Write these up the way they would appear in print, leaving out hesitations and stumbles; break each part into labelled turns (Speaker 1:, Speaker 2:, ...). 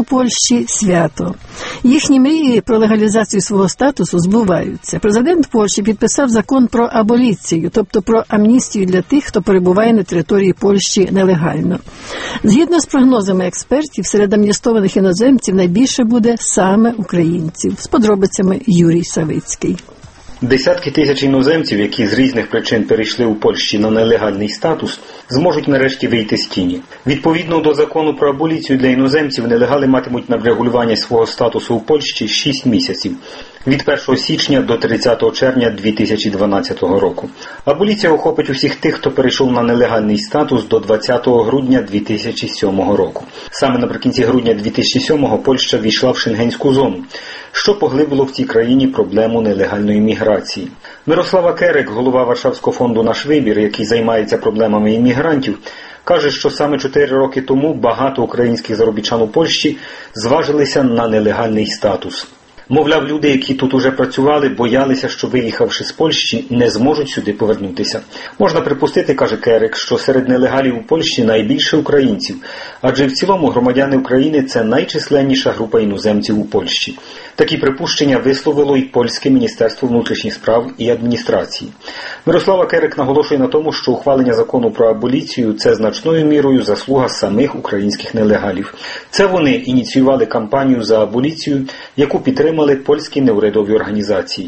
Speaker 1: у Польщі свято. Їхні мрії про легалізацію свого статусу збуваються. Президент Польщі підписав закон про аболіцію, тобто про амністію для тих, хто перебуває на території Польщі нелегально. Згідно з прогнозами експертів, серед амністованих іноземців найбільше буде саме українців. З подробицями Юрій Савицький.
Speaker 2: Десятки тисяч іноземців, які з різних причин перейшли у Польщі на нелегальний статус, зможуть нарешті вийти з тіні. Відповідно до закону про аболіцію для іноземців, нелегали матимуть на врегулювання свого статусу у Польщі 6 місяців. Від 1 січня до 30 червня 2012 року. Аболіція охопить усіх тих, хто перейшов на нелегальний статус до 20 грудня 2007 року. Саме наприкінці грудня 2007-го Польща війшла в шенгенську зону, що поглибило в цій країні проблему нелегальної міграції. Мирослава Керек, голова Варшавського фонду «Наш вибір», який займається проблемами іммігрантів, каже, що саме 4 роки тому багато українських заробітчан у Польщі зважилися на нелегальний статус. Мовляв, люди, які тут уже працювали, боялися, що, виїхавши з Польщі, не зможуть сюди повернутися. Можна припустити, каже Керек, що серед нелегалів у Польщі найбільше українців, адже в цілому громадяни України – це найчисленніша група іноземців у Польщі. Такі припущення висловило і Польське Міністерство внутрішніх справ і адміністрації. Мирослава Керек наголошує на тому, що ухвалення закону про аболіцію – це значною мірою заслуга самих українських нелегалів. Це вони ініціювали кампанію за аболіцію, яку підтримали польські неурядові організації.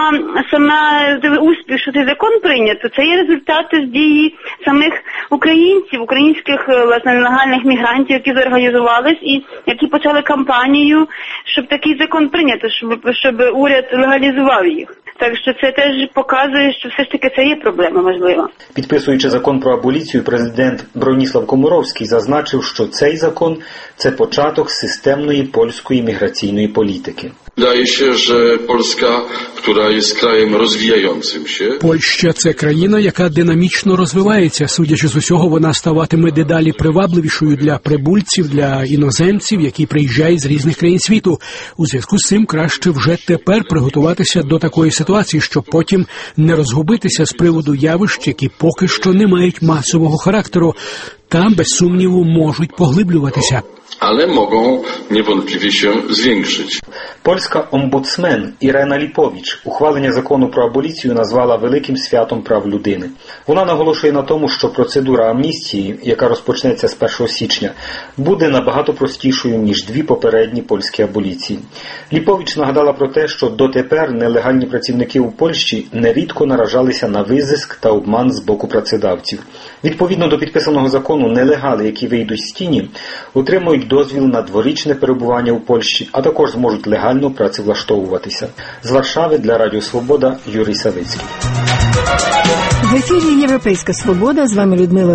Speaker 3: Саме успіх, що цей закон прийнято, це є результат дії самих українців, українських, власне, нелегальних мігрантів, які зорганізувались і які почали кампанію, щоб такий закон прийнято, щоб уряд легалізував їх. Так що це теж показує, що все ж таки це є проблема важлива.
Speaker 2: Підписуючи закон про аболіцію, президент Броніслав Коморовський зазначив, що цей закон – це початок системної польської міграційної політики.
Speaker 4: Wydaje się, że Polska, która jest krajem rozwijającym się.
Speaker 5: Польща – це країна, яка динамічно розвивається. Судячи з усього, вона ставатиме дедалі привабливішою для прибульців, для іноземців, які приїжджають з різних країн світу. У зв'язку з цим краще вже тепер приготуватися до такої ситуації, щоб потім не розгубитися з приводу явищ, які поки що не мають масового характеру. Та, без сумніву, можуть поглиблюватися.
Speaker 4: Ale mogą niewątpliwie się zwiększyć.
Speaker 2: Польська омбудсмен Ірена Ліповіч ухвалення закону про аболіцію назвала великим святом прав людини. Вона наголошує на тому, що процедура амністії, яка розпочнеться з 1 січня, буде набагато простішою, ніж 2 попередні польські аболіції. Ліповіч нагадала про те, що дотепер нелегальні працівники у Польщі нерідко наражалися на визиск та обман з боку працедавців. Відповідно до підписаного закону, нелегали, які вийдуть з тіні, отримують дозвіл на дворічне перебування у Польщі, а також зможуть легально працевлаштовуватися. З Варшави для Радіо Свобода Юрій Савицький.
Speaker 1: В ефірі «Європейська Свобода». З вами Людмила